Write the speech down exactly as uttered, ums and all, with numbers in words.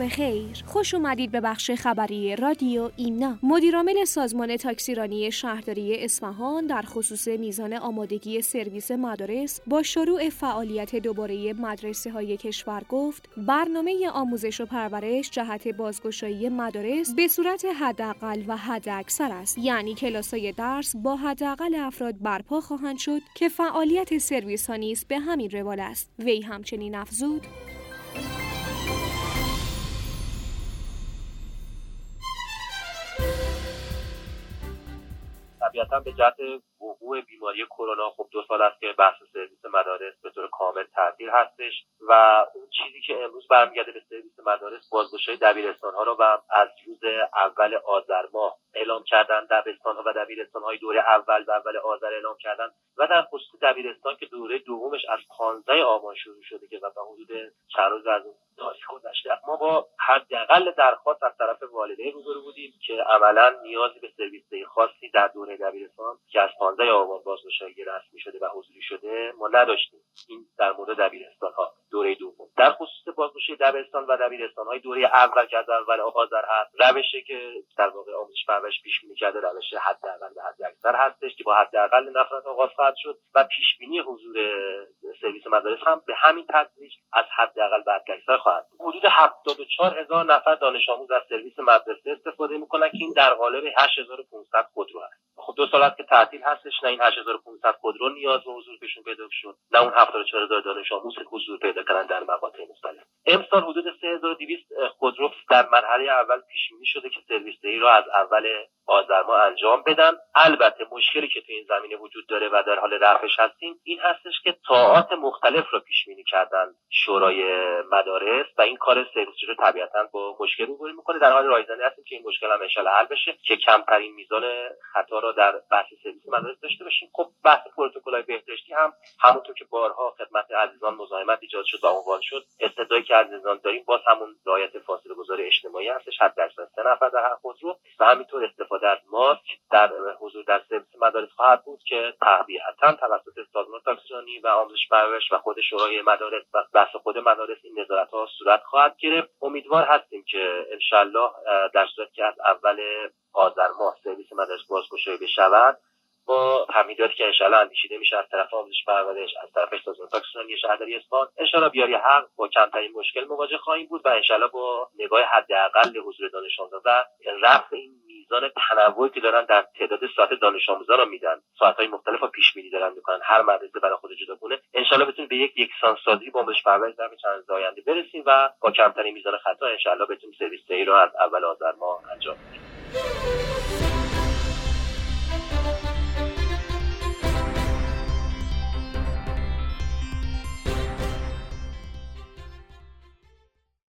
بخیر. خوش اومدید به بخش خبری رادیو ایمنا. مدیرعامل سازمان تاکسیرانی شهرداری اصفهان در خصوص میزان آمادگی سرویس مدارس با شروع فعالیت دوباره مدرسه‌های کشور گفت برنامه آموزش و پرورش جهت بازگشایی مدارس به صورت حداقل و حداکثر است، یعنی کلاس‌های درس با حداقل افراد برپا خواهند شد که فعالیت سرویس‌ها نیز به همین روال است. وی همچنین افزود: طبیعتاً به جهت وقوع بیماری کرونا خب دو سال است که بحث سرویس مدارس به طور کامل تعطیل هستش و اون چیزی که امروز برمیگرده به سرویس مدارس بازگشایی دبیرستان‌ها رو و از روز اول آذر ماه اعلام کردن. دبیرستان‌ها و دبیرستان‌های دوره اول و اول آذر اعلام کردن و در خصوص دبیرستان که دوره دومش از پانزده آبان شروع شده که و تا حدود چند روز از اون تاریخ گذشته ما با حداقل درخواست از طرف والدین روبرو بودیم که عملاً نیازی به سرویس خاصی در دوره دبیرستان که از پانزده آبان بازگشایی رسمی شده و حضوری شده ما نداشتیم. این در مورد دبیرستان‌ها دوره دوم. در خصوص بازگشایی دبیرستان و دبیرستان‌های دوره اول که از اول آذر هست، روشی که در واقع آموزش پرورش پیش بینی کرده روش حداقل و حداکثر هستش که با حداقل نفرات آغاز خواهد شد و پیش بینی حضور سرویس مدارس هم به همین تدریج از حداقل به حداکثر خواهد بود. حدود هفتاد و چهار هزار نفر دانش آموز از سرویس مدرسه استفاده می‌کنن که این در قالب هشت هزار و پانصد خودرو هست. خب دو سال است که تعطیل هستش، نه این هشت هزار و پانصد خودرو نیاز به حضور پیشون پیدا شد، نه اون هفتاد و چهار هزار دانش آموز حضور پیدا کردن در مقاطع مختلف. امسال حدود سه هزار و دویست خودرو در مرحله اول پیش بینی شده که سرویس دهی را از اول آذر ماه انجام بدن. البته مشکلی که تو این زمینه وجود داره و در حال رفعش هستیم این هستش که طاعات مختلف رو پیش بینی کردن شورای مدارس و این کار سرویس رو طبیعتاً با مشکل روبرو میکنه. در حال رایزنی هستیم که این مشکل هم ان شاءالله حل بشه که کمترین میزان خطا را در بحث سرویس مدارس داشته باشیم. خب بحث پروتکل‌های بهداشتی هم همونطور که بارها خدمت عزیزان مزاحمت ایجاد شد و عنوان شد، استدعایی که عزیزان داریم باز همون رعایت فاصله گذاری اجتماعی هستش، حداکثر سه نفر در هر خودرو و همینطور استفاده از ماسک در حضور در سرویس مدارس خواهد بود که طبیعتاً توسط سازمان تاکسیرانی و آموزش پرورش و خود شورای مدارس و بحث خود مدارس این نظارت‌ها صورت خواهد گرفت. امیدوار هستیم که ان شاءالله در صورتی که از اول آذر ماه سرویس مدارس بازگشایی بشود با تمهیداتی که ان شاءالله اندیشیده میشه از طرف آموزش پرورش، از طرف سازمان تاکسیرانی شهرداری اصفهان، ان شاءالله بیاری حق با کمترین مشکل مواجه خواهیم بود و ان شاءالله با نگاه حداقل حضور دانش آموزان و رفع این میزان تنوعی که دارن در تعداد ساعت دانش آموزان رو میدن، ساعت‌های مختلف رو پیش بینی دارن میکنن، هر مدرسه برای خود جداگونه، ان شاءالله بتونیم به یک یکسان سازی با آموزش پرورش در چند روز آینده برسیم و با کمترین میزان خطا ان شاءالله بتونیم سرویس دهی رو از اول آذر ماه انجام بدیم.